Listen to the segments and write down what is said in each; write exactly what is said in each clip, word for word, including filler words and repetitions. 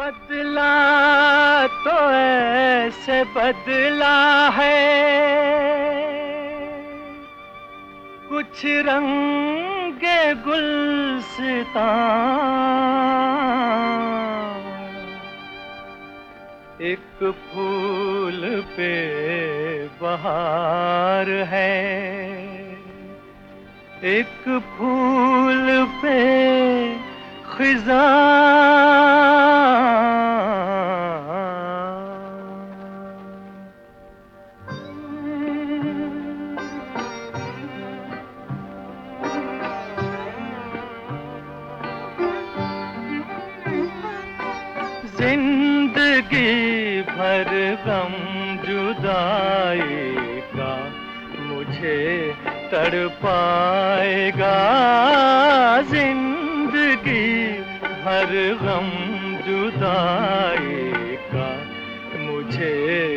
बदला तो ऐसे बदला है, कुछ रंगे गुलसितां, एक फूल पे बहार है, एक फूल पे खिज़ां। जिंदगी भर गम जुदाई का मुझे तड़पाएगा, जिंदगी भर गम जुदाई का मुझे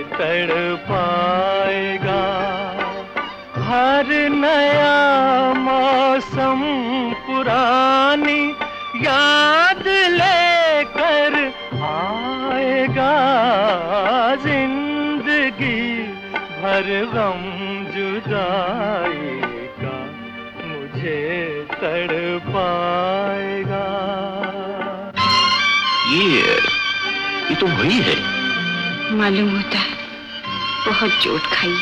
तड़पाएगा। हर नया मौसम पुरानी याद लेकर आएगा, जिंदगी भर गम जुदाई का मुझे तड़पाएगा। ये ये तो वही है। मालूम होता है बहुत चोट खाई है।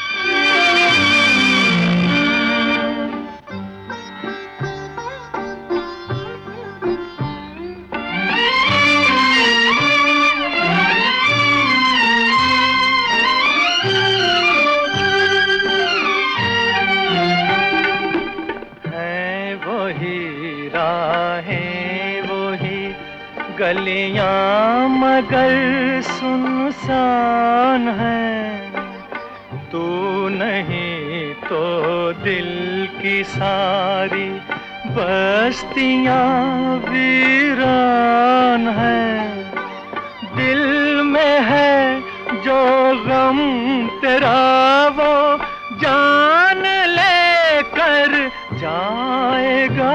राहें वही गलियां मगर सुनसान है, तू नहीं तो दिल की सारी बस्तियां वीरान है। दिल में है जो गम तेरा वो जान लेकर जाएगा,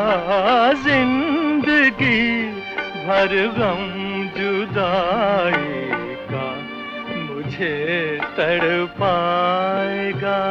जिंदगी भर गम जुदाई का मुझे तड़पाएगा।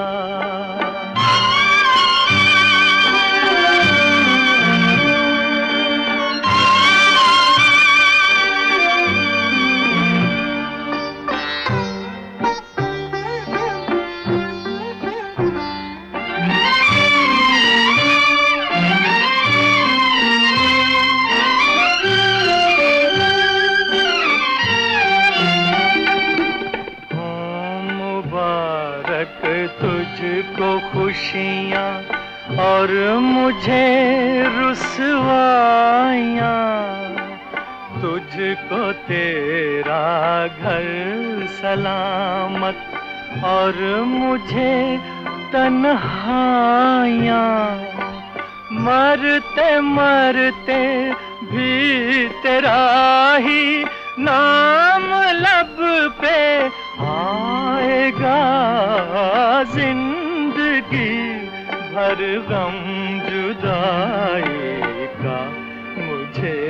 तुझको खुशियाँ और मुझे रुसवाइयाँ, तुझको तेरा घर सलामत और मुझे तन्हाइयाँ। मरते मरते भी तेरा ही नाम लब पे आएगा, जिंदगी भर गम जुदाई का मुझे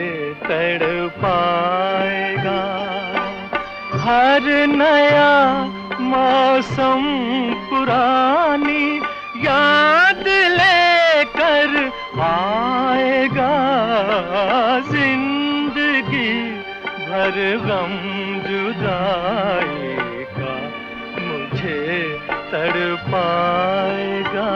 तड़पाएगा। हर नया मौसम पुरानी याद लेकर आएगा, जिंदगी भर गम जुदाई का मुझे तड़पाएगा।